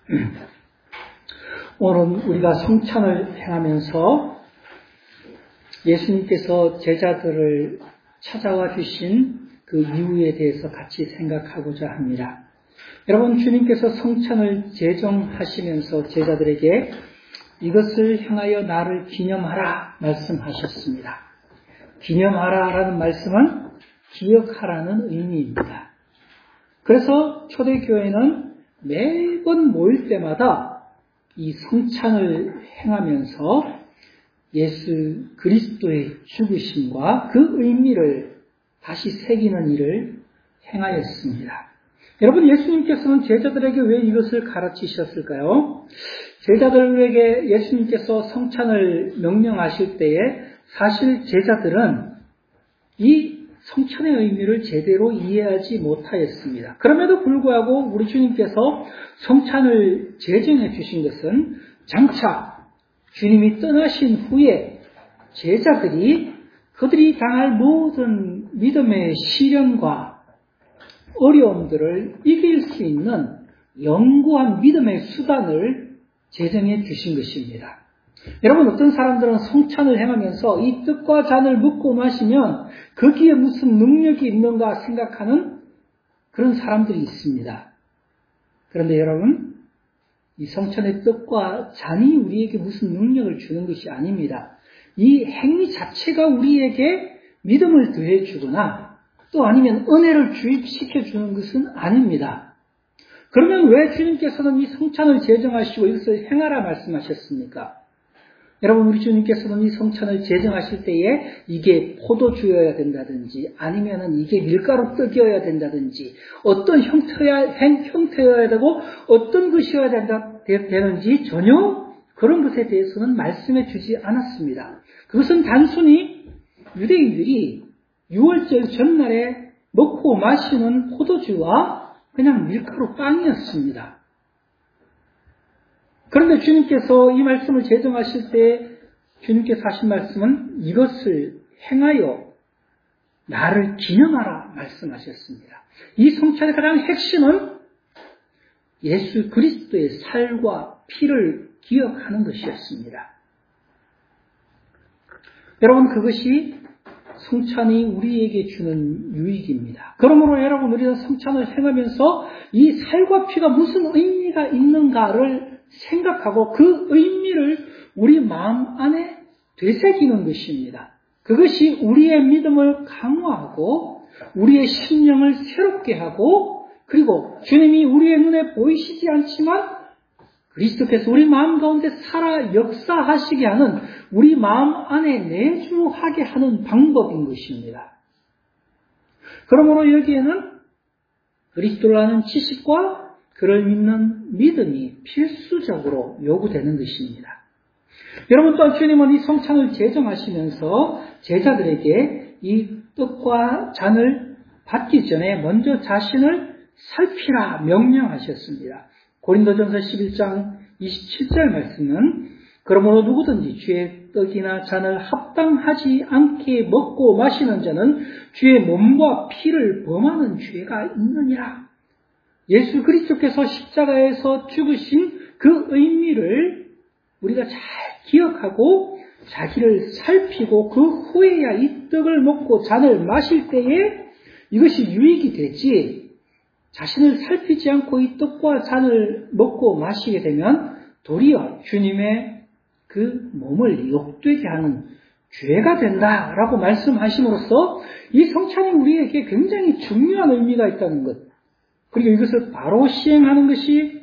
오늘은 우리가 성찬을 행하면서 예수님께서 제자들을 찾아와 주신 그 이유에 대해서 같이 생각하고자 합니다. 여러분, 주님께서 성찬을 제정하시면서 제자들에게 이것을 향하여 나를 기념하라 말씀하셨습니다. 기념하라라는 말씀은 기억하라는 의미입니다. 그래서 초대교회는 매번 모일 때마다 이 성찬을 행하면서 예수 그리스도의 죽으심과 그 의미를 다시 새기는 일을 행하였습니다. 여러분, 예수님께서는 제자들에게 왜 이것을 가르치셨을까요? 제자들에게 예수님께서 성찬을 명령하실 때에 사실 제자들은 이 성찬의 의미를 제대로 이해하지 못하였습니다. 그럼에도 불구하고 우리 주님께서 성찬을 제정해 주신 것은 장차 주님이 떠나신 후에 제자들이 그들이 당할 모든 믿음의 시련과 어려움들을 이길 수 있는 영구한 믿음의 수단을 제정해 주신 것입니다. 여러분, 어떤 사람들은 성찬을 행하면서 이 떡과 잔을 먹고 마시면 거기에 무슨 능력이 있는가 생각하는 그런 사람들이 있습니다. 그런데 여러분, 이 성찬의 떡과 잔이 우리에게 무슨 능력을 주는 것이 아닙니다. 이 행위 자체가 우리에게 믿음을 더해주거나 또 아니면 은혜를 주입시켜주는 것은 아닙니다. 그러면 왜 주님께서는 이 성찬을 제정하시고 이것을 행하라 말씀하셨습니까? 여러분, 우리 주님께서는 이 성찬을 제정하실 때에 이게 포도주여야 된다든지 아니면은 이게 밀가루 떡이어야 된다든지 어떤 형태여야 되고 어떤 것이어야 되는지 전혀 그런 것에 대해서는 말씀해 주지 않았습니다. 그것은 단순히 유대인들이 6월절 전날에 먹고 마시는 포도주와 그냥 밀가루 빵이었습니다. 그런데 주님께서 이 말씀을 제정하실 때 주님께서 하신 말씀은 이것을 행하여 나를 기념하라 말씀하셨습니다. 이 성찬의 가장 핵심은 예수 그리스도의 살과 피를 기억하는 것이었습니다. 여러분, 그것이 성찬이 우리에게 주는 유익입니다. 그러므로 여러분, 우리는 성찬을 행하면서 이 살과 피가 무슨 의미가 있는가를 생각하고 그 의미를 우리 마음 안에 되새기는 것입니다. 그것이 우리의 믿음을 강화하고 우리의 심령을 새롭게 하고 그리고 주님이 우리의 눈에 보이시지 않지만 그리스도께서 우리 마음 가운데 살아 역사하시게 하는 우리 마음 안에 내주하게 하는 방법인 것입니다. 그러므로 여기에는 그리스도를 아는 지식과 그를 믿는 믿음이 필수적으로 요구되는 것입니다. 여러분, 또한 주님은 이 성찬을 제정하시면서 제자들에게 이 떡과 잔을 받기 전에 먼저 자신을 살피라 명령하셨습니다. 고린도전서 11장 27절 말씀은 그러므로 누구든지 주의 떡이나 잔을 합당하지 않게 먹고 마시는 자는 주의 몸과 피를 범하는 죄가 있느니라. 예수 그리스도께서 십자가에서 죽으신 그 의미를 우리가 잘 기억하고 자기를 살피고 그 후에야 이 떡을 먹고 잔을 마실 때에 이것이 유익이 되지, 자신을 살피지 않고 이 떡과 잔을 먹고 마시게 되면 도리어 주님의 그 몸을 욕되게 하는 죄가 된다라고 말씀하심으로써 이 성찬이 우리에게 굉장히 중요한 의미가 있다는 것, 그리고 이것을 바로 시행하는 것이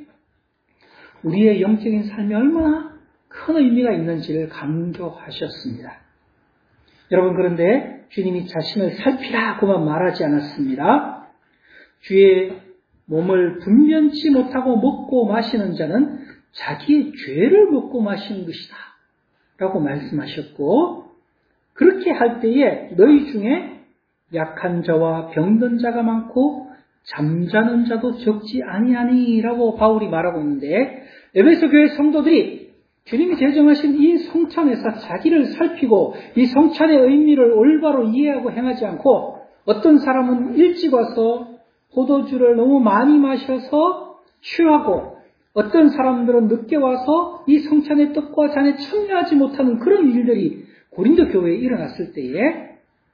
우리의 영적인 삶에 얼마나 큰 의미가 있는지를 강조하셨습니다. 여러분, 그런데 주님이 자신을 살피라고만 말하지 않았습니다. 주의 몸을 분변치 못하고 먹고 마시는 자는 자기의 죄를 먹고 마시는 것이다 라고 말씀하셨고, 그렇게 할 때에 너희 중에 약한 자와 병든 자가 많고 잠자는 자도 적지 아니하니라고 바울이 말하고 있는데, 에베소 교회 성도들이 주님이 제정하신 이 성찬에서 자기를 살피고 이 성찬의 의미를 올바로 이해하고 행하지 않고, 어떤 사람은 일찍 와서 포도주를 너무 많이 마셔서 취하고, 어떤 사람들은 늦게 와서 이 성찬의 떡과 잔에 참여하지 못하는 그런 일들이 고린도 교회에 일어났을 때에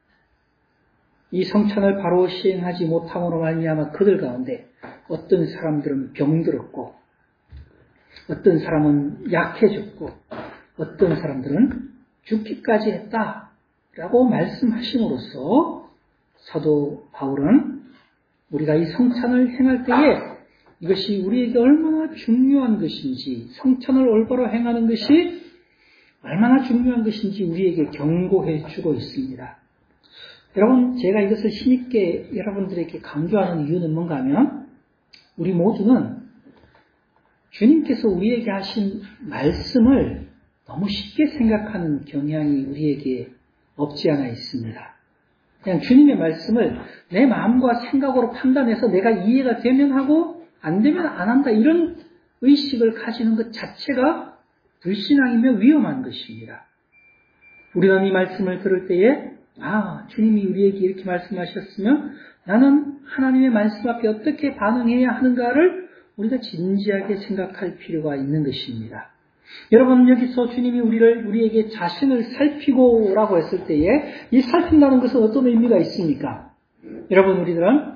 이 성찬을 바로 시행하지 못함으로 말미암아 그들 가운데 어떤 사람들은 병들었고 어떤 사람은 약해졌고 어떤 사람들은 죽기까지 했다라고 말씀하심으로써 사도 바울은 우리가 이 성찬을 행할 때에 이것이 우리에게 얼마나 중요한 것인지, 성찬을 올바로 행하는 것이 얼마나 중요한 것인지 우리에게 경고해 주고 있습니다. 여러분, 제가 이것을 힘있게 여러분들에게 강조하는 이유는 뭔가 하면 우리 모두는 주님께서 우리에게 하신 말씀을 너무 쉽게 생각하는 경향이 우리에게 없지 않아 있습니다. 그냥 주님의 말씀을 내 마음과 생각으로 판단해서 내가 이해가 되면 하고 안 되면 안 한다 이런 의식을 가지는 것 자체가 불신앙이며 위험한 것입니다. 우리는 이 말씀을 들을 때에 주님이 우리에게 이렇게 말씀하셨으면 나는 하나님의 말씀 앞에 어떻게 반응해야 하는가를 우리가 진지하게 생각할 필요가 있는 것입니다. 여러분, 여기서 주님이 우리에게 자신을 살피고라고 했을 때에 이 살핀다는 것은 어떤 의미가 있습니까? 여러분, 우리들은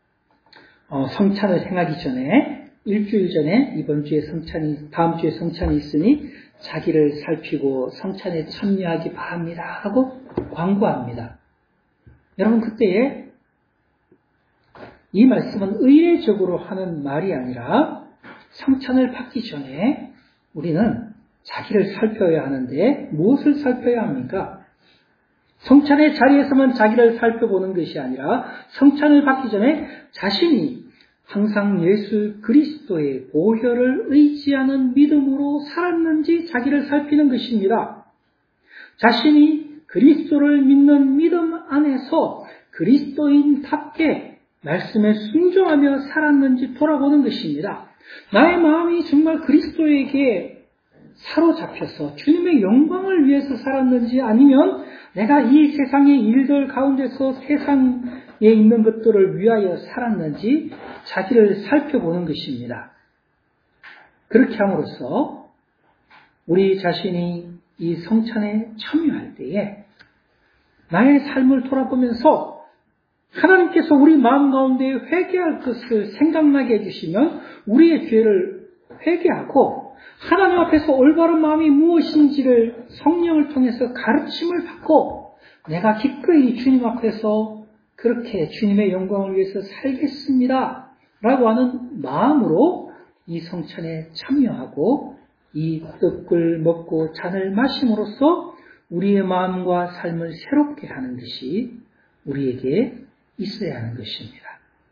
성찬을 행하기 전에 일주일 전에 다음 주에 성찬이 있으니 자기를 살피고 성찬에 참여하기 바랍니다 하고 광고합니다. 여러분, 그때에 이 말씀은 의례적으로 하는 말이 아니라 성찬을 받기 전에 우리는 자기를 살펴야 하는데 무엇을 살펴야 합니까? 성찬의 자리에서만 자기를 살펴보는 것이 아니라 성찬을 받기 전에 자신이 항상 예수 그리스도의 보혈을 의지하는 믿음으로 살았는지 자기를 살피는 것입니다. 자신이 그리스도를 믿는 믿음 안에서 그리스도인답게 말씀에 순종하며 살았는지 돌아보는 것입니다. 나의 마음이 정말 그리스도에게 사로잡혀서 주님의 영광을 위해서 살았는지 아니면 내가 이 세상의 일들 가운데서 세상에 있는 것들을 위하여 살았는지 자기를 살펴보는 것입니다. 그렇게 함으로써 우리 자신이 이 성찬에 참여할 때에 나의 삶을 돌아보면서 하나님께서 우리 마음 가운데 회개할 것을 생각나게 해주시면 우리의 죄를 회개하고 하나님 앞에서 올바른 마음이 무엇인지를 성령을 통해서 가르침을 받고 내가 기꺼이 주님 앞에서 그렇게 주님의 영광을 위해서 살겠습니다 라고 하는 마음으로 이 성찬에 참여하고 이 떡을 먹고 잔을 마심으로써 우리의 마음과 삶을 새롭게 하는 것이 우리에게 있어야 하는 것입니다.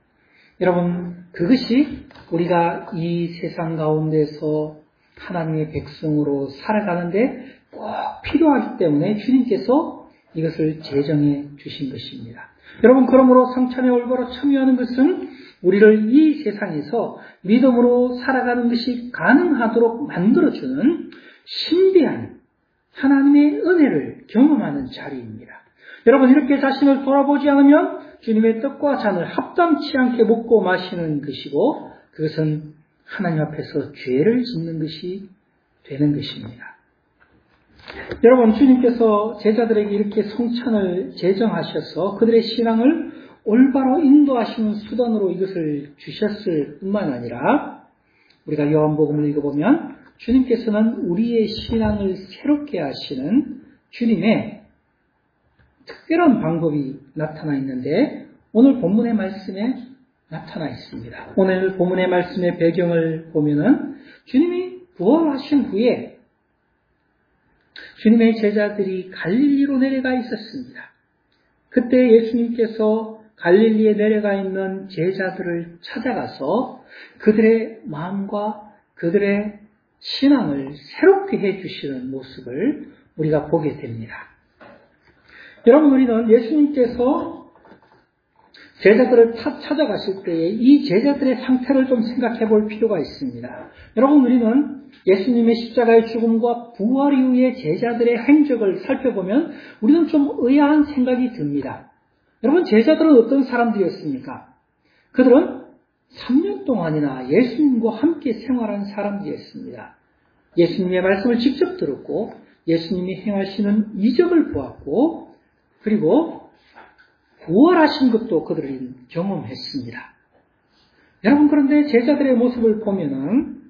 여러분, 그것이 우리가 이 세상 가운데서 하나님의 백성으로 살아가는데 꼭 필요하기 때문에 주님께서 이것을 제정해 주신 것입니다. 여러분, 그러므로 성찬에 올바로 참여하는 것은 우리를 이 세상에서 믿음으로 살아가는 것이 가능하도록 만들어주는 신비한 하나님의 은혜를 경험하는 자리입니다. 여러분, 이렇게 자신을 돌아보지 않으면 주님의 떡과 잔을 합당치 않게 먹고 마시는 것이고 그것은 하나님 앞에서 죄를 짓는 것이 되는 것입니다. 여러분, 주님께서 제자들에게 이렇게 성찬을 제정하셔서 그들의 신앙을 올바로 인도하시는 수단으로 이것을 주셨을 뿐만 아니라 우리가 요한복음을 읽어보면 주님께서는 우리의 신앙을 새롭게 하시는 주님의 특별한 방법이 나타나 있는데 오늘 본문의 말씀에 나타나 있습니다. 오늘 본문의 말씀의 배경을 보면은 주님이 부활하신 후에 주님의 제자들이 갈릴리로 내려가 있었습니다. 그때 예수님께서 갈릴리에 내려가 있는 제자들을 찾아가서 그들의 마음과 그들의 신앙을 새롭게 해주시는 모습을 우리가 보게 됩니다. 여러분, 우리는 예수님께서 제자들을 찾아가실 때에 이 제자들의 상태를 좀 생각해 볼 필요가 있습니다. 여러분, 우리는 예수님의 십자가의 죽음과 부활 이후의 제자들의 행적을 살펴보면 우리는 좀 의아한 생각이 듭니다. 여러분, 제자들은 어떤 사람들이었습니까? 그들은 3년 동안이나 예수님과 함께 생활한 사람들이었습니다. 예수님의 말씀을 직접 들었고 예수님이 행하시는 이적을 보았고 그리고 부활하신 것도 그들이 경험했습니다. 여러분, 그런데 제자들의 모습을 보면은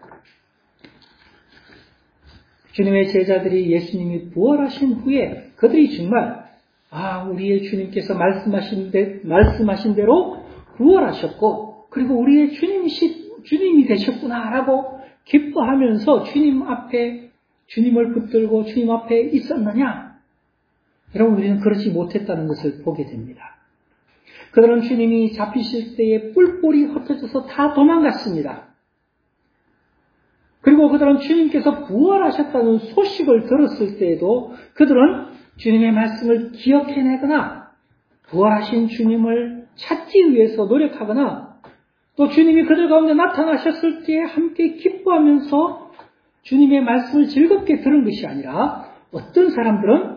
주님의 제자들이 예수님이 부활하신 후에 그들이 정말 우리의 주님께서 말씀하신 대로 부활하셨고 그리고 우리의 주님이 되셨구나라고 기뻐하면서 주님 앞에 주님을 붙들고 주님 앞에 있었느냐? 여러분, 우리는 그렇지 못했다는 것을 보게 됩니다. 그들은 주님이 잡히실 때에 뿔뿔이 흩어져서 다 도망갔습니다. 그리고 그들은 주님께서 부활하셨다는 소식을 들었을 때에도 그들은 주님의 말씀을 기억해내거나 부활하신 주님을 찾기 위해서 노력하거나 또 주님이 그들 가운데 나타나셨을 때에 함께 기뻐하면서 주님의 말씀을 즐겁게 들은 것이 아니라 어떤 사람들은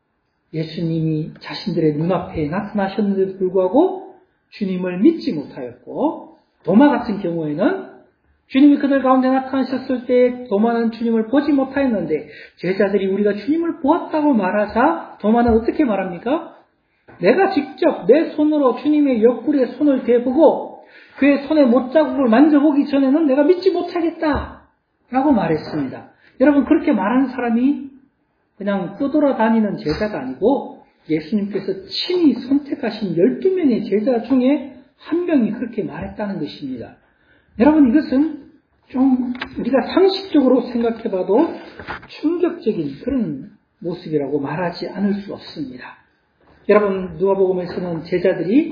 예수님이 자신들의 눈앞에 나타나셨는데도 불구하고 주님을 믿지 못하였고 도마 같은 경우에는 주님이 그들 가운데 나타나셨을 때 도마는 주님을 보지 못하였는데 제자들이 우리가 주님을 보았다고 말하자 도마는 어떻게 말합니까? 내가 직접 내 손으로 주님의 옆구리에 손을 대보고 그의 손의 못자국을 만져보기 전에는 내가 믿지 못하겠다 라고 말했습니다. 여러분, 그렇게 말하는 사람이 그냥 떠돌아다니는 제자가 아니고 예수님께서 친히 선택하신 12명의 제자 중에 한 명이 그렇게 말했다는 것입니다. 여러분, 이것은 좀 우리가 상식적으로 생각해봐도 충격적인 그런 모습이라고 말하지 않을 수 없습니다. 여러분, 누가복음에서는 제자들이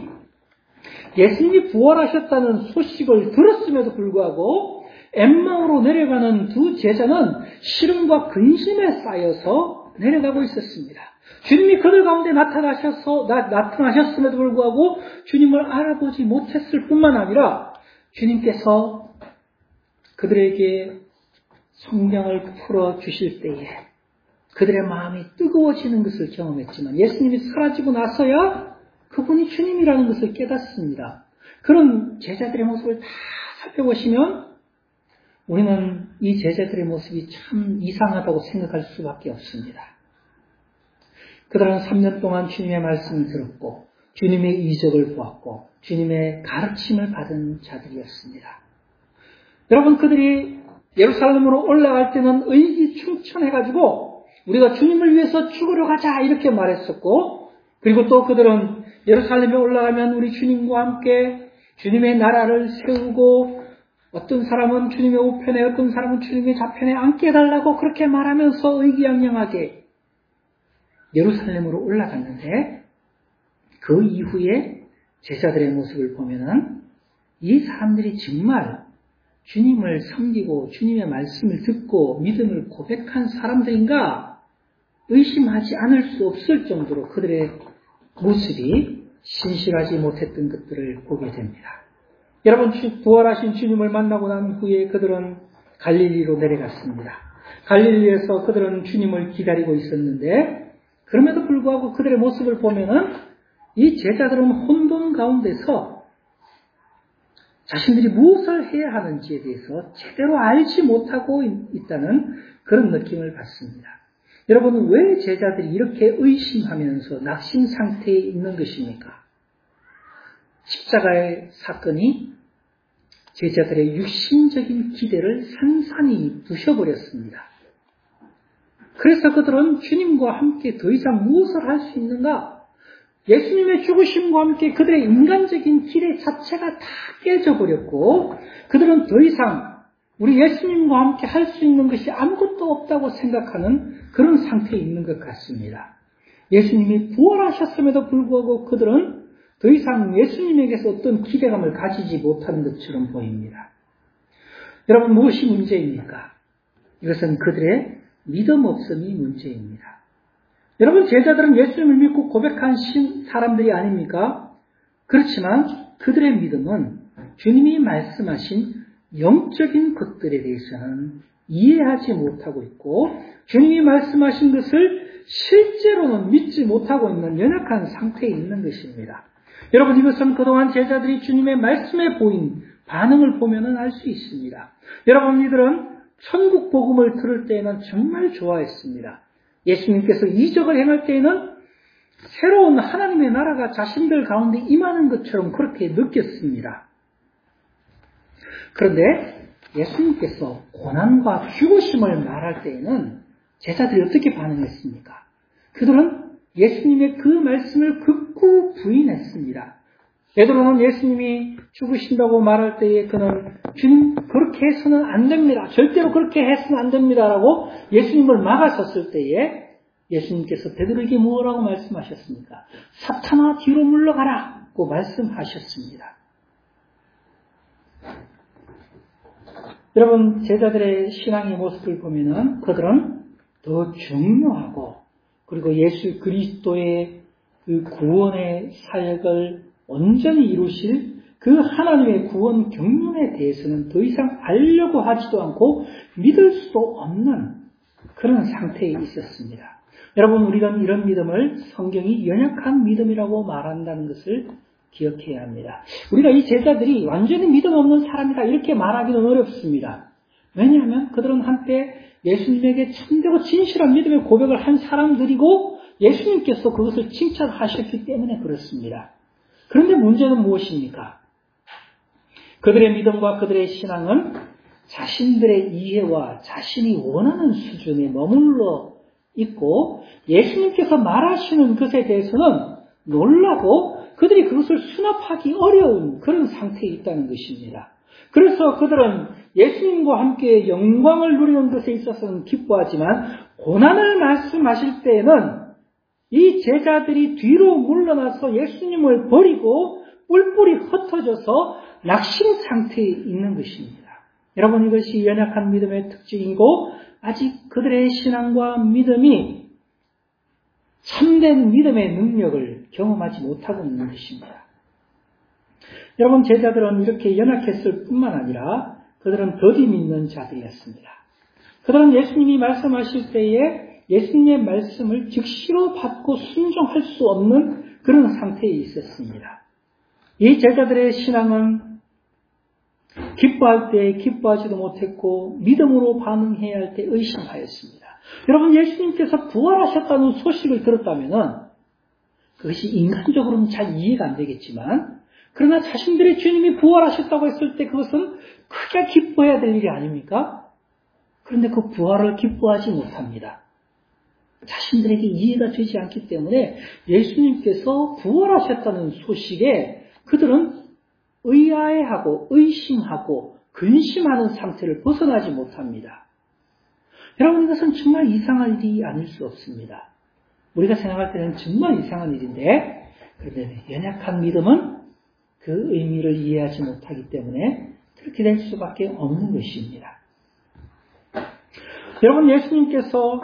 예수님이 부활하셨다는 소식을 들었음에도 불구하고 엠마오로 내려가는 두 제자는 시름과 근심에 쌓여서 내려가고 있었습니다. 주님이 그들 가운데 나타나셨음에도 불구하고 주님을 알아보지 못했을 뿐만 아니라 주님께서 그들에게 성경을 풀어주실 때에 그들의 마음이 뜨거워지는 것을 경험했지만 예수님이 사라지고 나서야 그분이 주님이라는 것을 깨닫습니다. 그런 제자들의 모습을 다 살펴보시면 우리는 이 제자들의 모습이 참 이상하다고 생각할 수밖에 없습니다. 그들은 3년 동안 주님의 말씀을 들었고 주님의 이적을 보았고 주님의 가르침을 받은 자들이었습니다. 여러분, 그들이 예루살렘으로 올라갈 때는 의기충천해가지고 우리가 주님을 위해서 죽으러 가자 이렇게 말했었고 그리고 또 그들은 예루살렘에 올라가면 우리 주님과 함께 주님의 나라를 세우고 어떤 사람은 주님의 우편에 어떤 사람은 주님의 좌편에 앉게 해달라고 그렇게 말하면서 의기양양하게 예루살렘으로 올라갔는데 그 이후에 제자들의 모습을 보면은 이 사람들이 정말 주님을 섬기고 주님의 말씀을 듣고 믿음을 고백한 사람들인가 의심하지 않을 수 없을 정도로 그들의 모습이 신실하지 못했던 것들을 보게 됩니다. 여러분, 부활하신 주님을 만나고 난 후에 그들은 갈릴리로 내려갔습니다. 갈릴리에서 그들은 주님을 기다리고 있었는데 그럼에도 불구하고 그들의 모습을 보면은 이 제자들은 혼돈 가운데서 자신들이 무엇을 해야 하는지에 대해서 제대로 알지 못하고 있다는 그런 느낌을 받습니다. 여러분, 왜 제자들이 이렇게 의심하면서 낙심 상태에 있는 것입니까? 십자가의 사건이 제자들의 육신적인 기대를 산산히 부셔버렸습니다. 그래서 그들은 주님과 함께 더 이상 무엇을 할 수 있는가? 예수님의 죽으심과 함께 그들의 인간적인 기대 자체가 다 깨져버렸고 그들은 더 이상 우리 예수님과 함께 할 수 있는 것이 아무것도 없다고 생각하는 그런 상태에 있는 것 같습니다. 예수님이 부활하셨음에도 불구하고 그들은 더 이상 예수님에게서 어떤 기대감을 가지지 못하는 것처럼 보입니다. 여러분, 무엇이 문제입니까? 이것은 그들의 믿음 없음이 문제입니다. 여러분, 제자들은 예수님을 믿고 고백한 사람들이 아닙니까? 그렇지만 그들의 믿음은 주님이 말씀하신 영적인 것들에 대해서는 이해하지 못하고 있고 주님이 말씀하신 것을 실제로는 믿지 못하고 있는 연약한 상태에 있는 것입니다. 여러분, 이것은 그동안 제자들이 주님의 말씀에 보인 반응을 보면 알 수 있습니다. 여러분, 이들은 천국 복음을 들을 때에는 정말 좋아했습니다. 예수님께서 이적을 행할 때에는 새로운 하나님의 나라가 자신들 가운데 임하는 것처럼 그렇게 느꼈습니다. 그런데 예수님께서 고난과 죽으심을 말할 때에는 제자들이 어떻게 반응했습니까? 그들은 예수님의 그 말씀을 극구 부인했습니다. 베드로는 예수님이 죽으신다고 말할 때에 그는 주님 그렇게 해서는 안 됩니다. 절대로 그렇게 해서는 안 됩니다라고 예수님을 막아섰을 때에 예수님께서 베드로에게 무엇라고 말씀하셨습니까? 사탄아 뒤로 물러가라고 말씀하셨습니다. 여러분, 제자들의 신앙의 모습을 보면은 그들은 더 중요하고 그리고 예수 그리스도의 그 구원의 사역을 온전히 이루실 그 하나님의 구원 경륜에 대해서는 더 이상 알려고 하지도 않고 믿을 수도 없는 그런 상태에 있었습니다. 여러분, 우리는 이런 믿음을 성경이 연약한 믿음이라고 말한다는 것을 기억해야 합니다. 우리가 이 제자들이 완전히 믿음 없는 사람이다 이렇게 말하기는 어렵습니다. 왜냐하면 그들은 한때 예수님에게 참되고 진실한 믿음의 고백을 한 사람들이고 예수님께서 그것을 칭찬하셨기 때문에 그렇습니다. 그런데 문제는 무엇입니까? 그들의 믿음과 그들의 신앙은 자신들의 이해와 자신이 원하는 수준에 머물러 있고 예수님께서 말하시는 것에 대해서는 놀라고 그들이 그것을 수납하기 어려운 그런 상태에 있다는 것입니다. 그래서 그들은 예수님과 함께 영광을 누리는 것에 있어서는 기뻐하지만 고난을 말씀하실 때에는 이 제자들이 뒤로 물러나서 예수님을 버리고 뿔뿔이 흩어져서 낙심 상태에 있는 것입니다. 여러분, 이것이 연약한 믿음의 특징이고 아직 그들의 신앙과 믿음이 참된 믿음의 능력을 경험하지 못하고 있는 것입니다. 여러분, 제자들은 이렇게 연약했을 뿐만 아니라 그들은 더디 믿는 자들이었습니다. 그들은 예수님이 말씀하실 때에 예수님의 말씀을 즉시로 받고 순종할 수 없는 그런 상태에 있었습니다. 이 제자들의 신앙은 기뻐할 때 기뻐하지도 못했고 믿음으로 반응해야 할 때 의심하였습니다. 여러분, 예수님께서 부활하셨다는 소식을 들었다면 그것이 인간적으로는 잘 이해가 안 되겠지만 그러나 자신들의 주님이 부활하셨다고 했을 때 그것은 크게 기뻐해야 될 일이 아닙니까? 그런데 그 부활을 기뻐하지 못합니다. 자신들에게 이해가 되지 않기 때문에 예수님께서 부활하셨다는 소식에 그들은 의아해하고 의심하고 근심하는 상태를 벗어나지 못합니다. 여러분, 이것은 정말 이상한 일이 아닐 수 없습니다. 우리가 생각할 때는 정말 이상한 일인데 그런데 연약한 믿음은 그 의미를 이해하지 못하기 때문에 그렇게 될 수밖에 없는 것입니다. 여러분, 예수님께서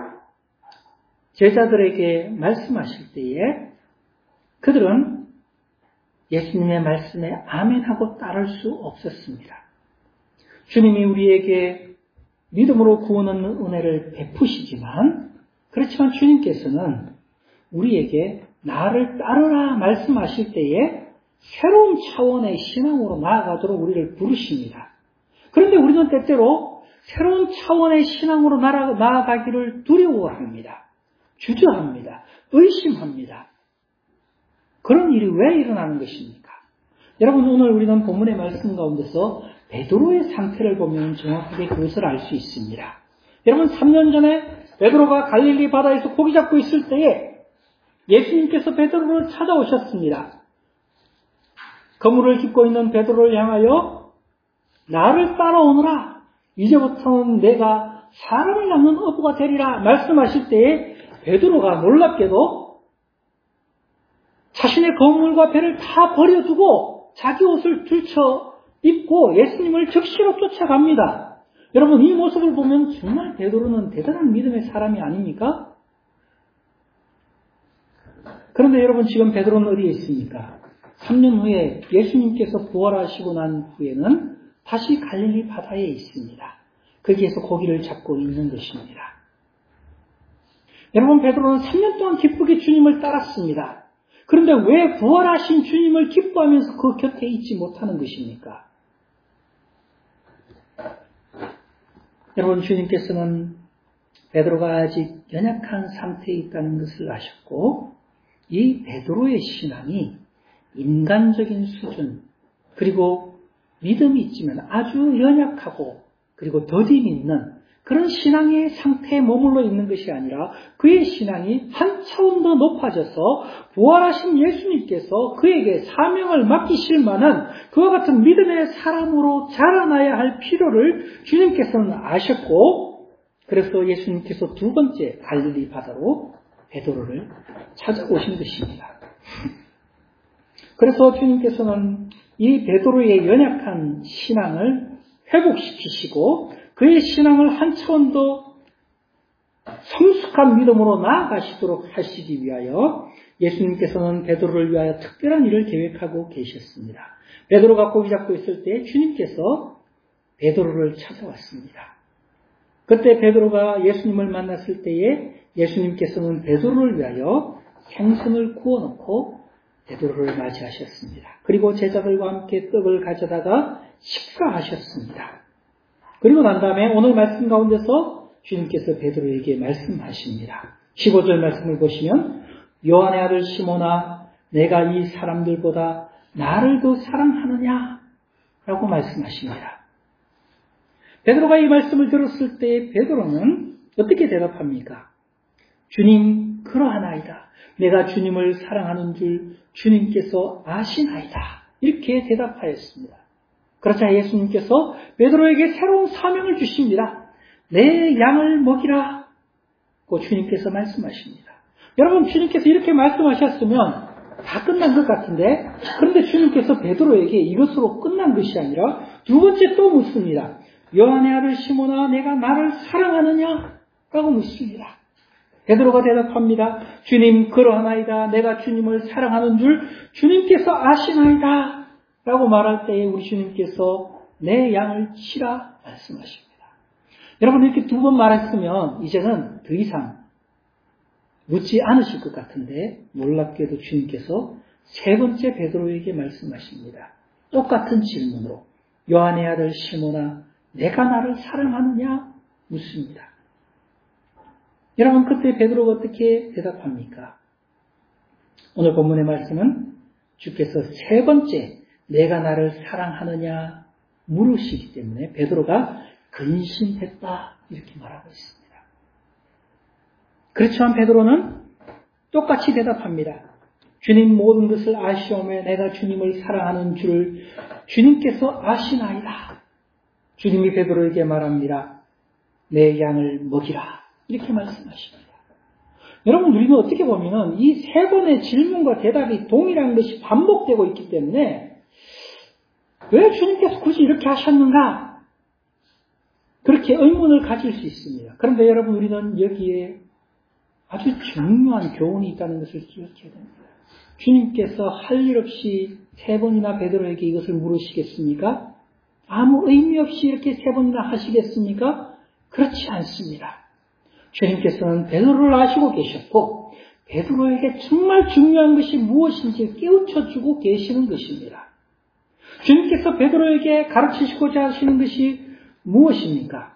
제자들에게 말씀하실 때에 그들은 예수님의 말씀에 아멘하고 따를 수 없었습니다. 주님이 우리에게 믿음으로 구원하는 은혜를 베푸시지만 그렇지만 주님께서는 우리에게 나를 따르라 말씀하실 때에 새로운 차원의 신앙으로 나아가도록 우리를 부르십니다. 그런데 우리는 때때로 새로운 차원의 신앙으로 나아가기를 두려워합니다. 주저합니다. 의심합니다. 그런 일이 왜 일어나는 것입니까? 여러분, 오늘 우리는 본문의 말씀 가운데서 베드로의 상태를 보면 정확하게 그것을 알 수 있습니다. 여러분, 3년 전에 베드로가 갈릴리 바다에서 고기 잡고 있을 때에 예수님께서 베드로를 찾아오셨습니다. 그물을 짚고 있는 베드로를 향하여 나를 따라오너라. 이제부터는 내가 사람을 낚는 어부가 되리라 말씀하실 때에 베드로가 놀랍게도 자신의 거물과 배를 다 버려두고 자기 옷을 들쳐 입고 예수님을 즉시로 쫓아갑니다. 여러분, 이 모습을 보면 정말 베드로는 대단한 믿음의 사람이 아닙니까? 그런데 여러분, 지금 베드로는 어디에 있습니까? 3년 후에 예수님께서 부활하시고 난 후에는 다시 갈릴리 바다에 있습니다. 거기에서 고기를 잡고 있는 것입니다. 여러분, 베드로는 3년 동안 기쁘게 주님을 따랐습니다. 그런데 왜 부활하신 주님을 기뻐하면서 그 곁에 있지 못하는 것입니까? 여러분, 주님께서는 베드로가 아직 연약한 상태에 있다는 것을 아셨고, 이 베드로의 신앙이 인간적인 수준, 그리고 믿음이 있지만 아주 연약하고 그리고 더디 믿는 그런 신앙의 상태에 머물러 있는 것이 아니라 그의 신앙이 한 차원 더 높아져서 부활하신 예수님께서 그에게 사명을 맡기실 만한 그와 같은 믿음의 사람으로 자라나야 할 필요를 주님께서는 아셨고, 그래서 예수님께서 두 번째 갈릴리 바다로 베드로를 찾아오신 것입니다. 그래서 주님께서는 이 베드로의 연약한 신앙을 회복시키시고 그의 신앙을 한 차원 더 성숙한 믿음으로 나아가시도록 하시기 위하여 예수님께서는 베드로를 위하여 특별한 일을 계획하고 계셨습니다. 베드로가 고기 잡고 있을 때 주님께서 베드로를 찾아왔습니다. 그때 베드로가 예수님을 만났을 때에 예수님께서는 베드로를 위하여 생선을 구워놓고 베드로를 맞이하셨습니다. 그리고 제자들과 함께 떡을 가져다가 식사하셨습니다. 그리고 난 다음에 오늘 말씀 가운데서 주님께서 베드로에게 말씀하십니다. 15절 말씀을 보시면 요한의 아들 시몬아 내가 이 사람들보다 나를 더 사랑하느냐? 라고 말씀하십니다. 베드로가 이 말씀을 들었을 때 베드로는 어떻게 대답합니까? 주님, 그러하나이다. 내가 주님을 사랑하는 줄 주님께서 아시나이다. 이렇게 대답하였습니다. 그러자 예수님께서 베드로에게 새로운 사명을 주십니다. 내 양을 먹이라. 고 주님께서 말씀하십니다. 여러분, 주님께서 이렇게 말씀하셨으면 다 끝난 것 같은데, 그런데 주님께서 베드로에게 이것으로 끝난 것이 아니라 두 번째 또 묻습니다. 요한의 아들 시몬아, 내가 나를 사랑하느냐? 라고 묻습니다. 베드로가 대답합니다. 주님, 그러하나이다. 내가 주님을 사랑하는 줄 주님께서 아시나이다. 라고 말할 때에 우리 주님께서 내 양을 치라 말씀하십니다. 여러분, 이렇게 두 번 말했으면 이제는 더 이상 묻지 않으실 것 같은데 놀랍게도 주님께서 세 번째 베드로에게 말씀하십니다. 똑같은 질문으로 요한의 아들 시몬아, 내가 나를 사랑하느냐? 묻습니다. 여러분, 그때 베드로가 어떻게 대답합니까? 오늘 본문의 말씀은 주께서 세 번째 내가 나를 사랑하느냐 물으시기 때문에 베드로가 근심했다 이렇게 말하고 있습니다. 그렇지만 베드로는 똑같이 대답합니다. 주님 모든 것을 아시오매 내가 주님을 사랑하는 줄을 주님께서 아시나이다. 주님이 베드로에게 말합니다. 내 양을 먹이라. 이렇게 말씀하십니다. 여러분, 우리는 어떻게 보면 이 세 번의 질문과 대답이 동일한 것이 반복되고 있기 때문에 왜 주님께서 굳이 이렇게 하셨는가? 그렇게 의문을 가질 수 있습니다. 그런데 여러분, 우리는 여기에 아주 중요한 교훈이 있다는 것을 기억해야 됩니다. 주님께서 할 일 없이 세 번이나 베드로에게 이것을 물으시겠습니까? 아무 의미 없이 이렇게 세 번이나 하시겠습니까? 그렇지 않습니다. 주님께서는 베드로를 아시고 계셨고 베드로에게 정말 중요한 것이 무엇인지 깨우쳐주고 계시는 것입니다. 주님께서 베드로에게 가르치시고자 하시는 것이 무엇입니까?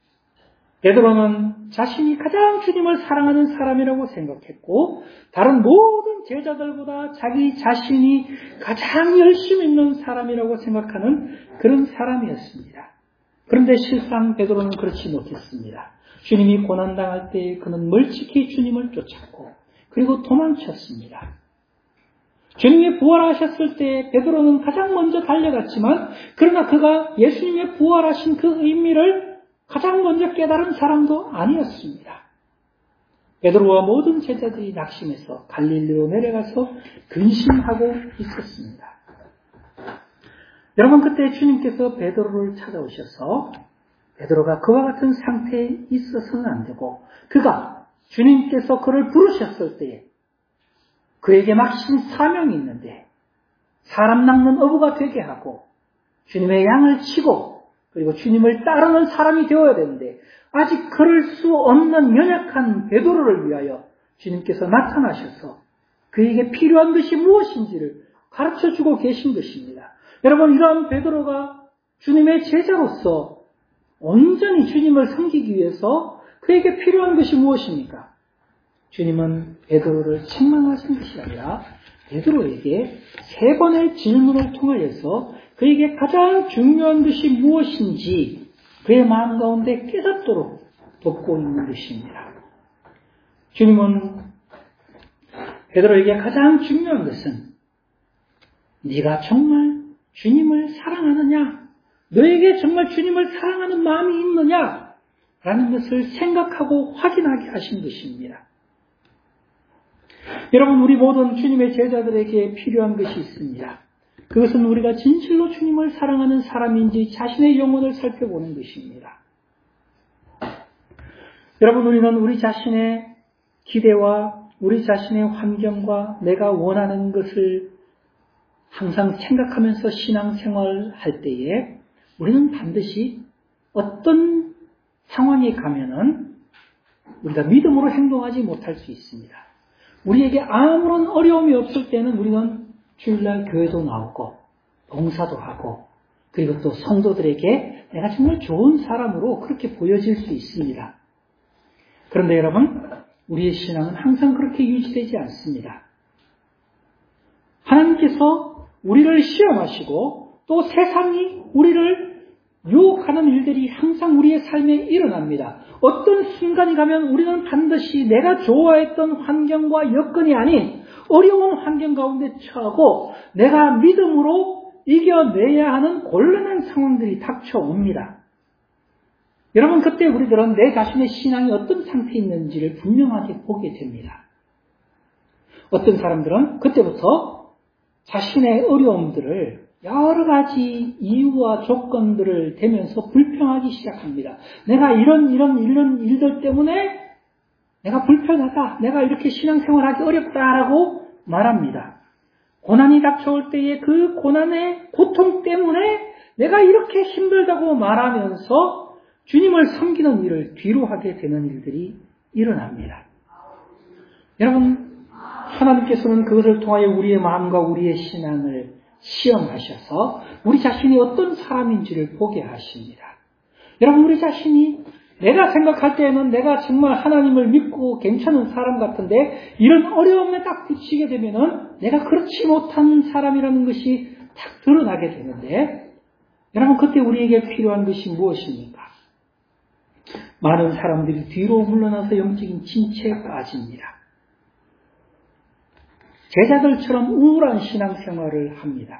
베드로는 자신이 가장 주님을 사랑하는 사람이라고 생각했고 다른 모든 제자들보다 자기 자신이 가장 열심 있는 사람이라고 생각하는 그런 사람이었습니다. 그런데 실상 베드로는 그렇지 못했습니다. 주님이 고난당할 때 그는 멀찍이 주님을 쫓았고 그리고 도망쳤습니다. 주님이 부활하셨을 때 베드로는 가장 먼저 달려갔지만 그러나 그가 예수님의 부활하신 그 의미를 가장 먼저 깨달은 사람도 아니었습니다. 베드로와 모든 제자들이 낙심해서 갈릴리로 내려가서 근심하고 있었습니다. 여러분, 그때 주님께서 베드로를 찾아오셔서 베드로가 그와 같은 상태에 있어서는 안 되고 그가 주님께서 그를 부르셨을 때에 그에게 맡기신 사명이 있는데 사람 낚는 어부가 되게 하고 주님의 양을 치고 그리고 주님을 따르는 사람이 되어야 되는데 아직 그럴 수 없는 연약한 베드로를 위하여 주님께서 나타나셔서 그에게 필요한 것이 무엇인지를 가르쳐주고 계신 것입니다. 여러분, 이러한 베드로가 주님의 제자로서 온전히 주님을 섬기기 위해서 그에게 필요한 것이 무엇입니까? 주님은 베드로를 책망하신 것이 아니라 베드로에게 3번의 질문을 통하여서 그에게 가장 중요한 것이 무엇인지 그의 마음 가운데 깨닫도록 돕고 있는 것입니다. 주님은 베드로에게 가장 중요한 것은 네가 정말 주님을 사랑하느냐? 너에게 정말 주님을 사랑하는 마음이 있느냐? 라는 것을 생각하고 확인하게 하신 것입니다. 여러분, 우리 모든 주님의 제자들에게 필요한 것이 있습니다. 그것은 우리가 진실로 주님을 사랑하는 사람인지 자신의 영혼을 살펴보는 것입니다. 여러분, 우리는 우리 자신의 기대와 우리 자신의 환경과 내가 원하는 것을 항상 생각하면서 신앙생활을 할 때에 우리는 반드시 어떤 상황에 가면은 우리가 믿음으로 행동하지 못할 수 있습니다. 우리에게 아무런 어려움이 없을 때는 우리는 주일날 교회도 나오고 봉사도 하고 그리고 또 성도들에게 내가 정말 좋은 사람으로 그렇게 보여질 수 있습니다. 그런데 여러분, 우리의 신앙은 항상 그렇게 유지되지 않습니다. 하나님께서 우리를 시험하시고 또 세상이 우리를 유혹하는 일들이 항상 우리의 삶에 일어납니다. 어떤 순간이 가면 우리는 반드시 내가 좋아했던 환경과 여건이 아닌 어려운 환경 가운데 처하고 내가 믿음으로 이겨내야 하는 곤란한 상황들이 닥쳐옵니다. 여러분, 그때 우리들은 내 자신의 신앙이 어떤 상태에 있는지를 분명하게 보게 됩니다. 어떤 사람들은 그때부터 자신의 어려움들을 여러 가지 이유와 조건들을 대면서 불평하기 시작합니다. 내가 이런 일들 때문에 내가 불편하다, 내가 이렇게 신앙생활하기 어렵다라고 말합니다. 고난이 닥쳐올 때에 그 고난의 고통 때문에 내가 이렇게 힘들다고 말하면서 주님을 섬기는 일을 뒤로 하게 되는 일들이 일어납니다. 여러분, 하나님께서는 그것을 통하여 우리의 마음과 우리의 신앙을 시험하셔서 우리 자신이 어떤 사람인지를 보게 하십니다. 여러분, 우리 자신이 내가 생각할 때에는 내가 정말 하나님을 믿고 괜찮은 사람 같은데 이런 어려움에 딱 부치게 되면은 내가 그렇지 못한 사람이라는 것이 딱 드러나게 되는데, 여러분, 그때 우리에게 필요한 것이 무엇입니까? 많은 사람들이 뒤로 물러나서 영적인 침체에 빠집니다. 제자들처럼 우울한 신앙생활을 합니다.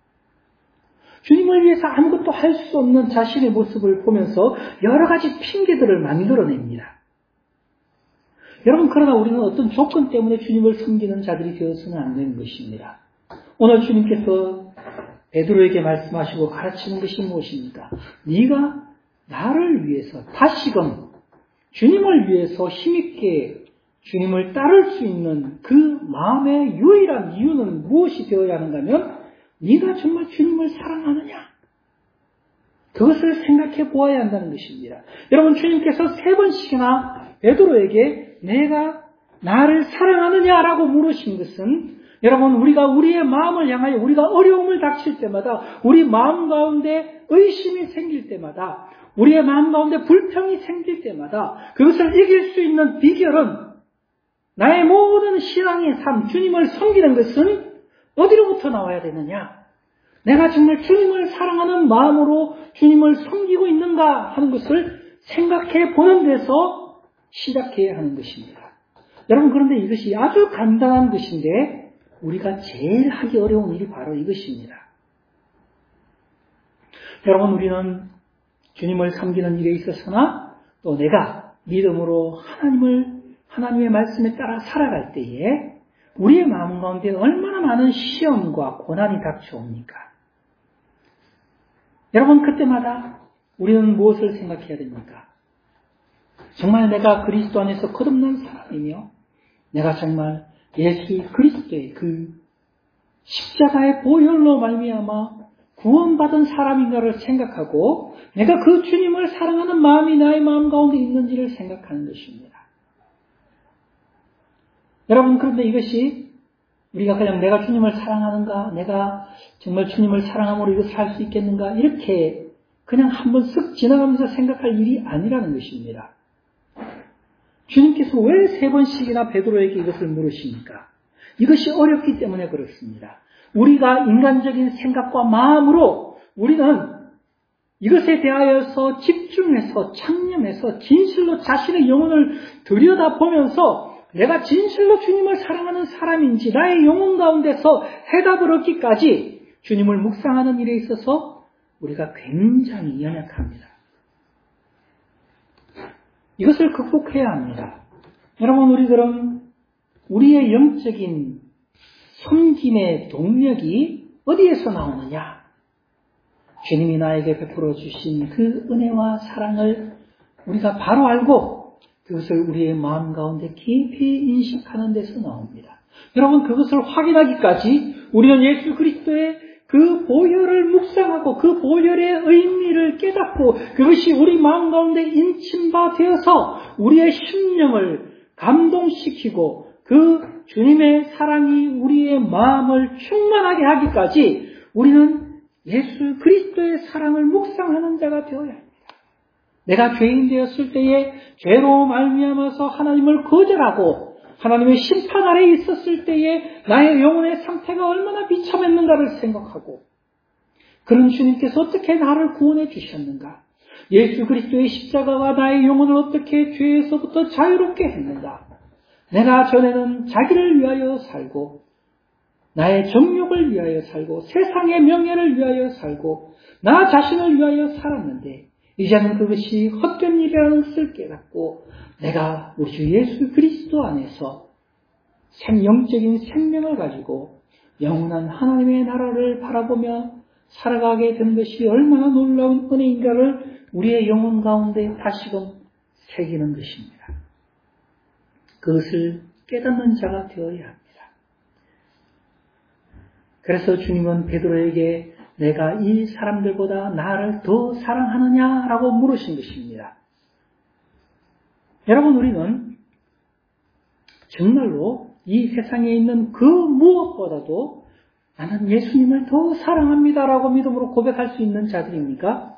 주님을 위해서 아무것도 할 수 없는 자신의 모습을 보면서 여러 가지 핑계들을 만들어냅니다. 여러분, 그러나 우리는 어떤 조건 때문에 주님을 섬기는 자들이 되어서는 안 되는 것입니다. 오늘 주님께서 베드로에게 말씀하시고 가르치는 것이 무엇입니까? 네가 나를 위해서 다시금 주님을 위해서 힘있게 주님을 따를 수 있는 그 마음의 유일한 이유는 무엇이 되어야 하는가 하면 네가 정말 주님을 사랑하느냐? 그것을 생각해 보아야 한다는 것입니다. 여러분, 주님께서 3번씩이나 베드로에게 내가 나를 사랑하느냐라고 물으신 것은 여러분, 우리가 우리의 마음을 향하여 우리가 어려움을 닥칠 때마다 우리 마음 가운데 의심이 생길 때마다 우리의 마음 가운데 불평이 생길 때마다 그것을 이길 수 있는 비결은 나의 모든 신앙의 삶, 주님을 섬기는 것은 어디로부터 나와야 되느냐? 내가 정말 주님을 사랑하는 마음으로 주님을 섬기고 있는가 하는 것을 생각해 보는 데서 시작해야 하는 것입니다. 여러분, 그런데 이것이 아주 간단한 것인데 우리가 제일 하기 어려운 일이 바로 이것입니다. 여러분, 우리는 주님을 섬기는 일에 있어서나 또 내가 믿음으로 하나님의 말씀에 따라 살아갈 때에 우리의 마음 가운데 얼마나 많은 시험과 고난이 닥쳐옵니까? 여러분, 그때마다 우리는 무엇을 생각해야 됩니까? 정말 내가 그리스도 안에서 거듭난 사람이며 내가 정말 예수 그리스도의 그 십자가의 보혈로 말미암아 구원받은 사람인가를 생각하고 내가 그 주님을 사랑하는 마음이 나의 마음 가운데 있는지를 생각하는 것입니다. 여러분, 그런데 이것이 우리가 그냥 내가 주님을 사랑하는가, 내가 정말 주님을 사랑함으로 이것을 할 수 있겠는가, 이렇게 그냥 한번 쓱 지나가면서 생각할 일이 아니라는 것입니다. 주님께서 왜 3번씩이나 베드로에게 이것을 물으십니까? 이것이 어렵기 때문에 그렇습니다. 우리가 인간적인 생각과 마음으로 우리는 이것에 대하여서 집중해서 창념해서 진실로 자신의 영혼을 들여다보면서 내가 진실로 주님을 사랑하는 사람인지 나의 영혼 가운데서 해답을 얻기까지 주님을 묵상하는 일에 있어서 우리가 굉장히 연약합니다. 이것을 극복해야 합니다. 여러분, 우리들은 우리의 영적인 섬김의 동력이 어디에서 나오느냐? 주님이 나에게 베풀어 주신 그 은혜와 사랑을 우리가 바로 알고 그것을 우리의 마음 가운데 깊이 인식하는 데서 나옵니다. 여러분, 그것을 확인하기까지 우리는 예수 그리스도의 그 보혈을 묵상하고 그 보혈의 의미를 깨닫고 그것이 우리 마음 가운데 인침바 되어서 우리의 심령을 감동시키고 그 주님의 사랑이 우리의 마음을 충만하게 하기까지 우리는 예수 그리스도의 사랑을 묵상하는 자가 되어야 합니다. 내가 죄인 되었을 때에 죄로 말미암아서 하나님을 거절하고 하나님의 심판 아래에 있었을 때에 나의 영혼의 상태가 얼마나 비참했는가를 생각하고 그런 주님께서 어떻게 나를 구원해 주셨는가? 예수 그리스도의 십자가가 나의 영혼을 어떻게 죄에서부터 자유롭게 했는가? 내가 전에는 자기를 위하여 살고 나의 정욕을 위하여 살고 세상의 명예를 위하여 살고 나 자신을 위하여 살았는데 이제는 그것이 헛된 일이라는 것을 깨닫고 내가 우리 주 예수 그리스도 안에서 영적인 생명을 가지고 영원한 하나님의 나라를 바라보며 살아가게 된 것이 얼마나 놀라운 은혜인가를 우리의 영혼 가운데 다시금 새기는 것입니다. 그것을 깨닫는 자가 되어야 합니다. 그래서 주님은 베드로에게 내가 이 사람들보다 나를 더 사랑하느냐라고 물으신 것입니다. 여러분, 우리는 정말로 이 세상에 있는 그 무엇보다도 나는 예수님을 더 사랑합니다라고 믿음으로 고백할 수 있는 자들입니까?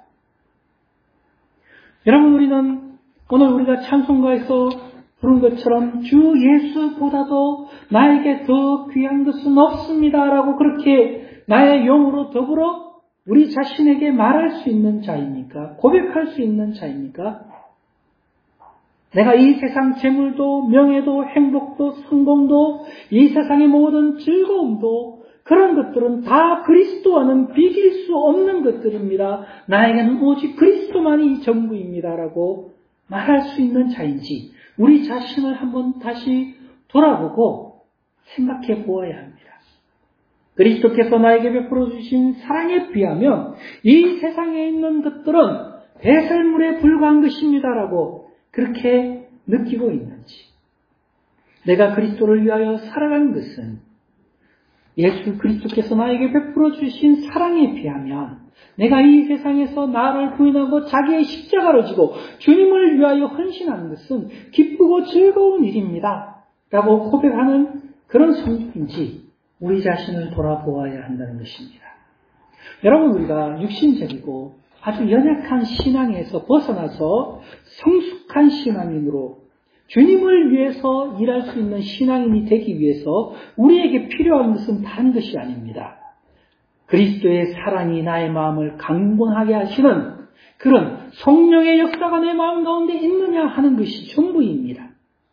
여러분, 우리는 오늘 우리가 찬송가에서 부른 것처럼 주 예수보다도 나에게 더 귀한 것은 없습니다라고 그렇게 나의 영으로 더불어 우리 자신에게 말할 수 있는 자입니까? 고백할 수 있는 자입니까? 내가 이 세상 재물도 명예도 행복도 성공도 이 세상의 모든 즐거움도 그런 것들은 다 그리스도와는 비길 수 없는 것들입니다. 나에게는 오직 그리스도만이 전부입니다라고 말할 수 있는 자인지 우리 자신을 한번 다시 돌아보고 생각해 보아야 합니다. 그리스도께서 나에게 베풀어 주신 사랑에 비하면 이 세상에 있는 것들은 배설물에 불과한 것입니다라고 그렇게 느끼고 있는지, 내가 그리스도를 위하여 살아간 것은 예수 그리스도께서 나에게 베풀어 주신 사랑에 비하면 내가 이 세상에서 나를 부인하고 자기의 십자가를 지고 주님을 위하여 헌신하는 것은 기쁘고 즐거운 일입니다 라고 고백하는 그런 성격인지 우리 자신을 돌아보아야 한다는 것입니다. 여러분, 우리가 육신적이고 아주 연약한 신앙에서 벗어나서 성숙한 신앙인으로 주님을 위해서 일할 수 있는 신앙인이 되기 위해서 우리에게 필요한 것은 다른 것이 아닙니다. 그리스도의 사랑이 나의 마음을 강건하게 하시는 그런 성령의 역사가 내 마음 가운데 있느냐 하는 것이 전부입니다.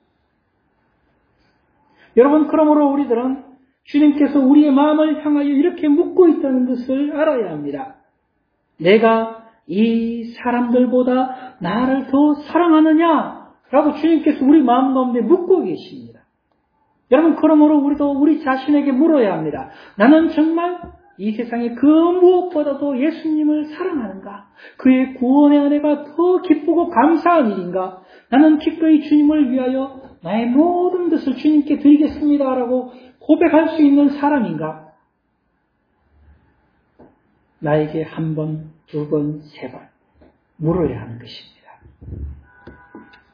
여러분, 그러므로 우리들은 주님께서 우리의 마음을 향하여 이렇게 묻고 있다는 것을 알아야 합니다. 내가 이 사람들보다 나를 더 사랑하느냐? 라고 주님께서 우리 마음 가운데 묻고 계십니다. 여러분, 그러므로 우리도 우리 자신에게 물어야 합니다. 나는 정말 이 세상의 그 무엇보다도 예수님을 사랑하는가? 그의 구원의 은혜가 더 기쁘고 감사한 일인가? 나는 기꺼이 주님을 위하여 나의 모든 것을 주님께 드리겠습니다라고 고백할 수 있는 사람인가? 나에게 한 번, 두 번, 세 번 물어야 하는 것입니다.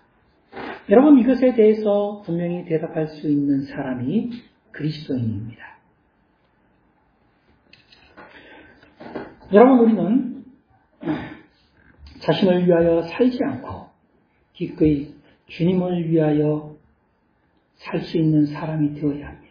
여러분, 이것에 대해서 분명히 대답할 수 있는 사람이 그리스도인입니다. 여러분, 우리는 자신을 위하여 살지 않고 기꺼이 주님을 위하여 살 수 있는 사람이 되어야 합니다.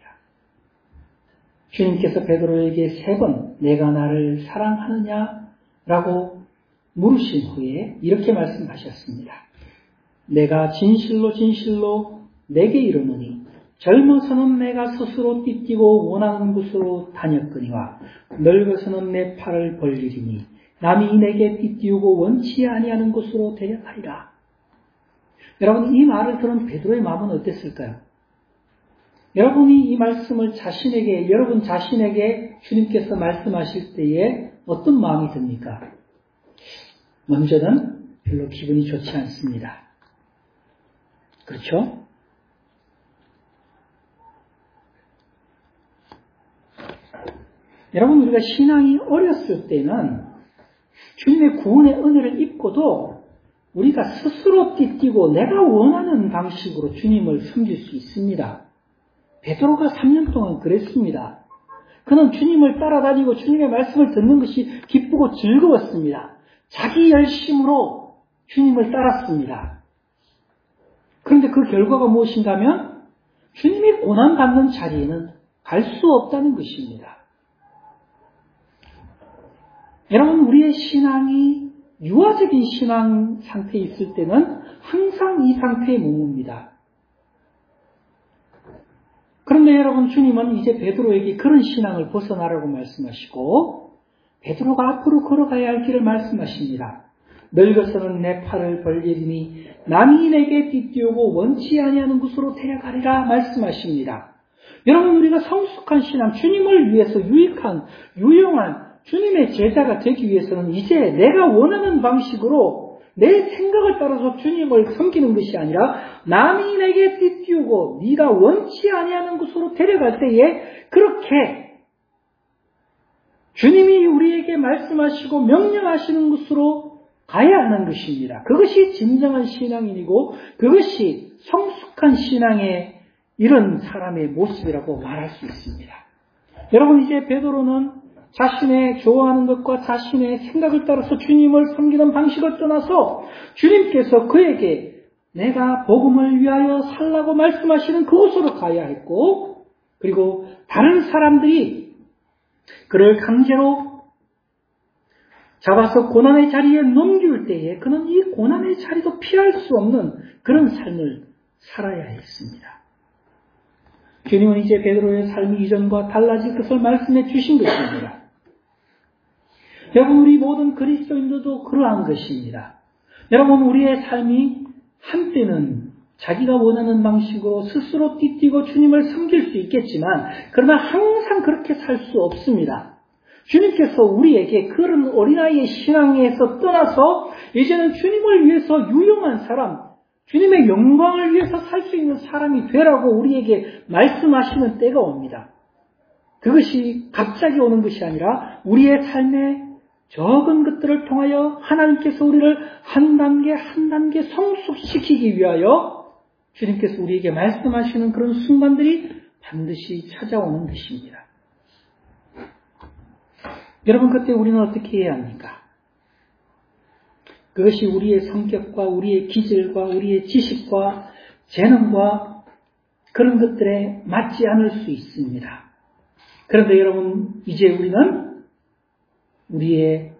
주님께서 베드로에게 3번 내가 나를 사랑하느냐라고 물으신 후에 이렇게 말씀하셨습니다. 내가 진실로 진실로 내게 이르노니 젊어서는 내가 스스로 띠뛰고 원하는 곳으로 다녔거니와 늙어서는 내 팔을 벌리리니 남이 내게 띠띠우고 원치 아니하는 곳으로 데려가리라. 여러분, 이 말을 들은 베드로의 마음은 어땠을까요? 여러분이 이 말씀을 여러분 자신에게 주님께서 말씀하실 때에 어떤 마음이 듭니까? 먼저는 별로 기분이 좋지 않습니다. 그렇죠? 여러분, 우리가 신앙이 어렸을 때는 주님의 구원의 은혜를 입고도 우리가 스스로 띠뛰고 내가 원하는 방식으로 주님을 섬길 수 있습니다. 베드로가 3년 동안 그랬습니다. 그는 주님을 따라다니고 주님의 말씀을 듣는 것이 기쁘고 즐거웠습니다. 자기 열심으로 주님을 따랐습니다. 그런데 그 결과가 무엇인가 하면 주님이 고난받는 자리에는 갈 수 없다는 것입니다. 여러분, 우리의 신앙이 유아적인 신앙 상태에 있을 때는 항상 이 상태에 머뭅니다. 그런데 여러분, 주님은 이제 베드로에게 그런 신앙을 벗어나라고 말씀하시고 베드로가 앞으로 걸어가야 할 길을 말씀하십니다. 늙어서는 내 팔을 벌리리니 남이 내게 띠띠우고 원치 아니하는 곳으로 데려가리라 말씀하십니다. 여러분, 우리가 성숙한 신앙, 주님을 위해서 유용한 주님의 제자가 되기 위해서는 이제 내가 원하는 방식으로 내 생각을 따라서 주님을 섬기는 것이 아니라 남이 내게 띠띠우고 네가 원치 아니하는 곳으로 데려갈 때에 그렇게 주님이 우리에게 말씀하시고 명령하시는 곳으로 가야 하는 것입니다. 그것이 진정한 신앙인이고 그것이 성숙한 신앙의 이런 사람의 모습이라고 말할 수 있습니다. 여러분, 이제 베드로는 자신의 좋아하는 것과 자신의 생각을 따라서 주님을 섬기는 방식을 떠나서 주님께서 그에게 내가 복음을 위하여 살라고 말씀하시는 그곳으로 가야 했고, 그리고 다른 사람들이 그를 강제로 잡아서 고난의 자리에 넘길 때에 그는 이 고난의 자리도 피할 수 없는 그런 삶을 살아야 했습니다. 주님은 이제 베드로의 삶이 이전과 달라질 것을 말씀해 주신 것입니다. 여러분, 우리 모든 그리스도인들도 그러한 것입니다. 여러분, 우리의 삶이 한때는 자기가 원하는 방식으로 스스로 띠뛰고 주님을 섬길 수 있겠지만 그러나 항상 그렇게 살 수 없습니다. 주님께서 우리에게 그런 어린아이의 신앙에서 떠나서 이제는 주님을 위해서 유용한 사람, 주님의 영광을 위해서 살 수 있는 사람이 되라고 우리에게 말씀하시는 때가 옵니다. 그것이 갑자기 오는 것이 아니라 우리의 삶에 적은 것들을 통하여 하나님께서 우리를 한 단계 한 단계 성숙시키기 위하여 주님께서 우리에게 말씀하시는 그런 순간들이 반드시 찾아오는 것입니다. 여러분, 그때 우리는 어떻게 해야 합니까? 그것이 우리의 성격과 우리의 기질과 우리의 지식과 재능과 그런 것들에 맞지 않을 수 있습니다. 그런데 여러분, 이제 우리는 우리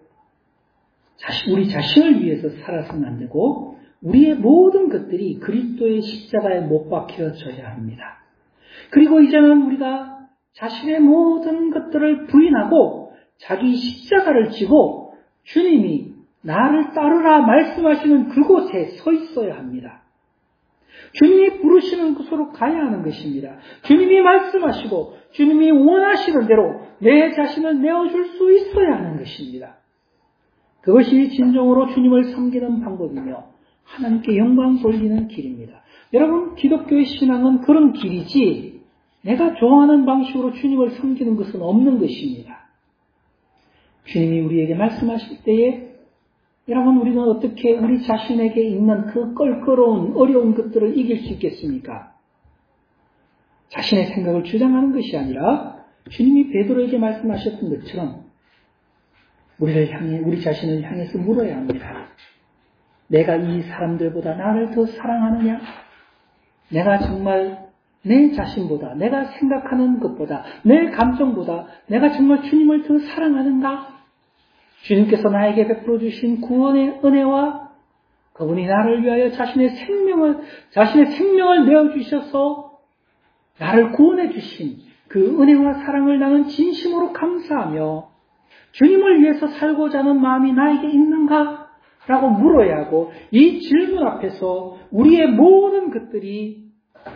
자신을 위해서 살아서는 안 되고 우리의 모든 것들이 그리스도의 십자가에 못 박혀져야 합니다. 그리고 이제는 우리가 자신의 모든 것들을 부인하고 자기 십자가를 지고 주님이 나를 따르라 말씀하시는 그곳에 서 있어야 합니다. 주님이 부르시는 곳으로 가야 하는 것입니다. 주님이 말씀하시고 주님이 원하시는 대로 내 자신을 내어줄 수 있어야 하는 것입니다. 그것이 진정으로 주님을 섬기는 방법이며 하나님께 영광 돌리는 길입니다. 여러분, 기독교의 신앙은 그런 길이지 내가 좋아하는 방식으로 주님을 섬기는 것은 없는 것입니다. 주님이 우리에게 말씀하실 때에 여러분, 우리는 어떻게 우리 자신에게 있는 그 껄끄러운 어려운 것들을 이길 수 있겠습니까? 자신의 생각을 주장하는 것이 아니라 주님이 베드로에게 말씀하셨던 것처럼 우리 자신을 향해서 물어야 합니다. 내가 이 사람들보다 나를 더 사랑하느냐? 내가 정말 내 자신보다, 내가 생각하는 것보다, 내 감정보다 내가 정말 주님을 더 사랑하는가? 주님께서 나에게 베풀어 주신 구원의 은혜와 그분이 나를 위하여 자신의 생명을 내어주셔서 나를 구원해 주신 그 은혜와 사랑을 나는 진심으로 감사하며 주님을 위해서 살고자 하는 마음이 나에게 있는가? 라고 물어야 하고, 이 질문 앞에서 우리의 모든 것들이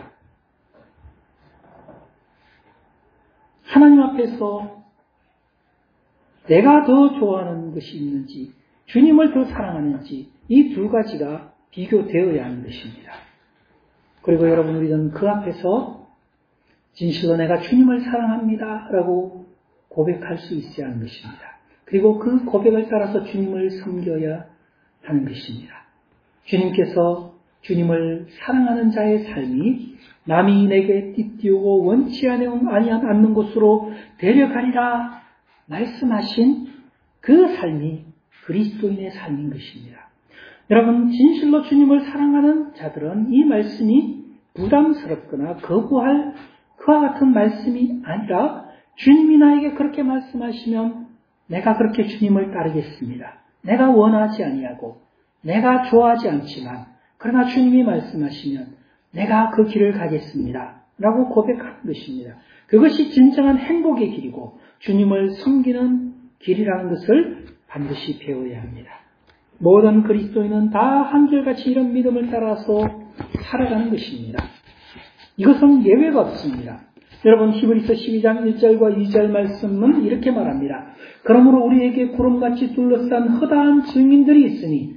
하나님 앞에서 내가 더 좋아하는 것이 있는지, 주님을 더 사랑하는지, 이 두 가지가 비교되어야 하는 것입니다. 그리고 여러분, 우리는 그 앞에서 진실로 내가 주님을 사랑합니다 라고 고백할 수 있어야 하는 것입니다. 그리고 그 고백을 따라서 주님을 섬겨야 하는 것입니다. 주님께서 주님을 사랑하는 자의 삶이 남이 내게 띠띠우고 원치 않는 곳으로 데려가리라 말씀하신 그 삶이 그리스도인의 삶인 것입니다. 여러분, 진실로 주님을 사랑하는 자들은 이 말씀이 부담스럽거나 거부할 그와 같은 말씀이 아니라, 주님이 나에게 그렇게 말씀하시면 내가 그렇게 주님을 따르겠습니다. 내가 원하지 아니하고 내가 좋아하지 않지만 그러나 주님이 말씀하시면 내가 그 길을 가겠습니다 라고 고백하는 것입니다. 그것이 진정한 행복의 길이고 주님을 섬기는 길이라는 것을 반드시 배워야 합니다. 모든 그리스도인은 다 한결같이 이런 믿음을 따라서 살아가는 것입니다. 이것은 예외가 없습니다. 여러분, 히브리서 12장 1절과 2절 말씀은 이렇게 말합니다. 그러므로 우리에게 구름같이 둘러싼 허다한 증인들이 있으니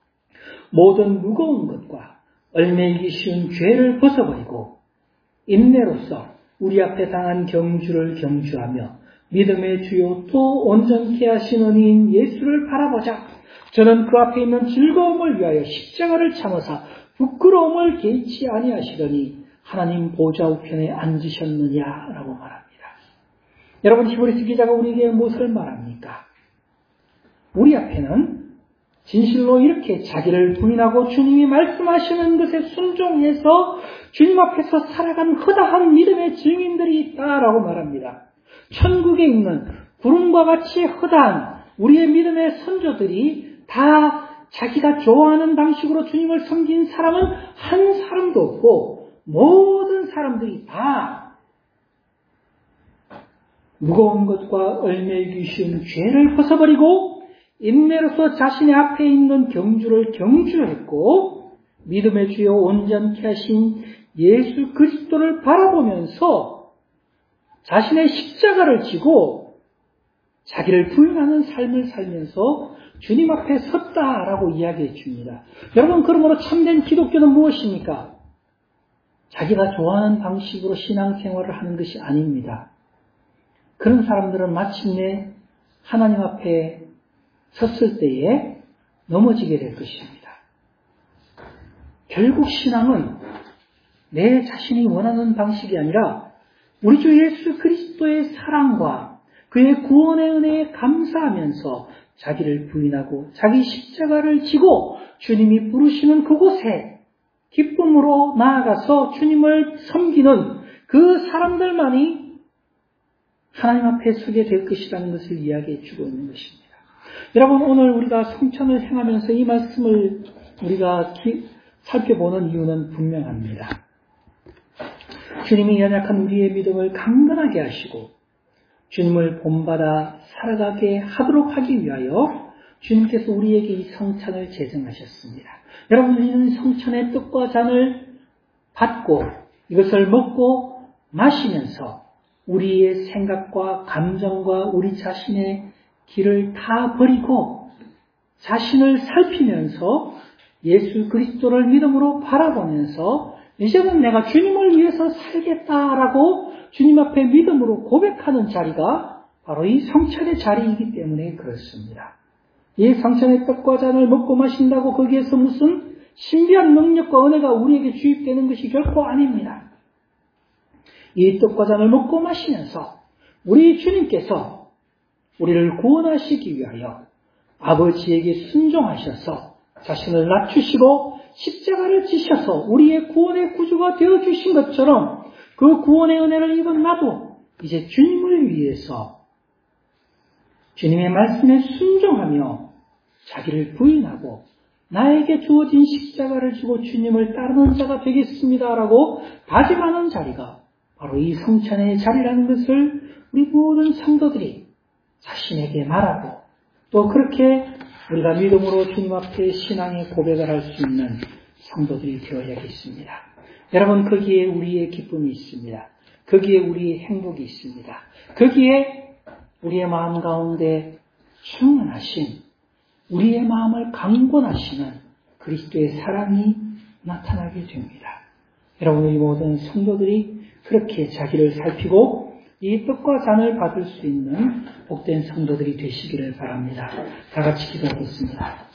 모든 무거운 것과 얼매이기 쉬운 죄를 벗어버리고 인내로서 우리 앞에 당한 경주를 경주하며 믿음의 주요 또 온전케 하신 은혜인 예수를 바라보자. 저는 그 앞에 있는 즐거움을 위하여 십자가를 참으사 부끄러움을 개의치 아니하시더니 하나님 보좌 우편에 앉으셨느냐라고 말합니다. 여러분, 히브리서 기자가 우리에게 무엇을 말합니까? 우리 앞에는 진실로 이렇게 자기를 부인하고 주님이 말씀하시는 것에 순종해서 주님 앞에서 살아간 허다한 믿음의 증인들이 있다라고 말합니다. 천국에 있는 구름과 같이 허다한 우리의 믿음의 선조들이 다 자기가 좋아하는 방식으로 주님을 섬긴 사람은 한 사람도 없고, 모든 사람들이 다 무거운 것과 얼매이기 쉬운 죄를 벗어버리고 인내로서 자신의 앞에 있는 경주를 경주했고 믿음의 주요 온전케 하신 예수 그리스도를 바라보면서 자신의 십자가를 지고 자기를 부인하는 삶을 살면서 주님 앞에 섰다라고 이야기해 줍니다. 여러분, 그러므로 참된 기독교는 무엇입니까? 자기가 좋아하는 방식으로 신앙생활을 하는 것이 아닙니다. 그런 사람들은 마침내 하나님 앞에 섰을 때에 넘어지게 될 것입니다. 결국 신앙은 내 자신이 원하는 방식이 아니라 우리 주 예수 그리스도의 사랑과 그의 구원의 은혜에 감사하면서 자기를 부인하고 자기 십자가를 지고 주님이 부르시는 그곳에 기쁨으로 나아가서 주님을 섬기는 그 사람들만이 하나님 앞에 서게 될 것이라는 것을 이야기해 주고 있는 것입니다. 여러분, 오늘 우리가 성찬을 행하면서 이 말씀을 우리가 살펴보는 이유는 분명합니다. 주님이 연약한 우리의 믿음을 강건하게 하시고 주님을 본받아 살아가게 하도록 하기 위하여 주님께서 우리에게 이 성찬을 제정하셨습니다. 여러분, 우리는 성찬의 떡과 잔을 받고 이것을 먹고 마시면서 우리의 생각과 감정과 우리 자신의 길을 다 버리고 자신을 살피면서 예수 그리스도를 믿음으로 바라보면서 이제는 내가 주님을 위해서 살겠다라고 주님 앞에 믿음으로 고백하는 자리가 바로 이 성찬의 자리이기 때문에 그렇습니다. 이 성찬의 떡과 잔을 먹고 마신다고 거기에서 무슨 신비한 능력과 은혜가 우리에게 주입되는 것이 결코 아닙니다. 이 떡과 잔을 먹고 마시면서 우리 주님께서 우리를 구원하시기 위하여 아버지에게 순종하셔서 자신을 낮추시고 십자가를 지셔서 우리의 구원의 구주가 되어주신 것처럼 그 구원의 은혜를 입은 나도 이제 주님을 위해서 주님의 말씀에 순종하며 자기를 부인하고 나에게 주어진 십자가를 지고 주님을 따르는 자가 되겠습니다라고 다짐하는 자리가 바로 이 성찬의 자리라는 것을 우리 모든 성도들이 자신에게 말하고 또 그렇게 우리가 믿음으로 주님 앞에 신앙의 고백을 할 수 있는 성도들이 되어야겠습니다. 여러분, 거기에 우리의 기쁨이 있습니다. 거기에 우리의 행복이 있습니다. 거기에 우리의 마음 가운데 충만하신 우리의 마음을 강권하시는 그리스도의 사랑이 나타나게 됩니다. 여러분, 우리 모든 성도들이 그렇게 자기를 살피고 이 떡과 잔을 받을 수 있는 복된 성도들이 되시기를 바랍니다. 다 같이 기도하겠습니다.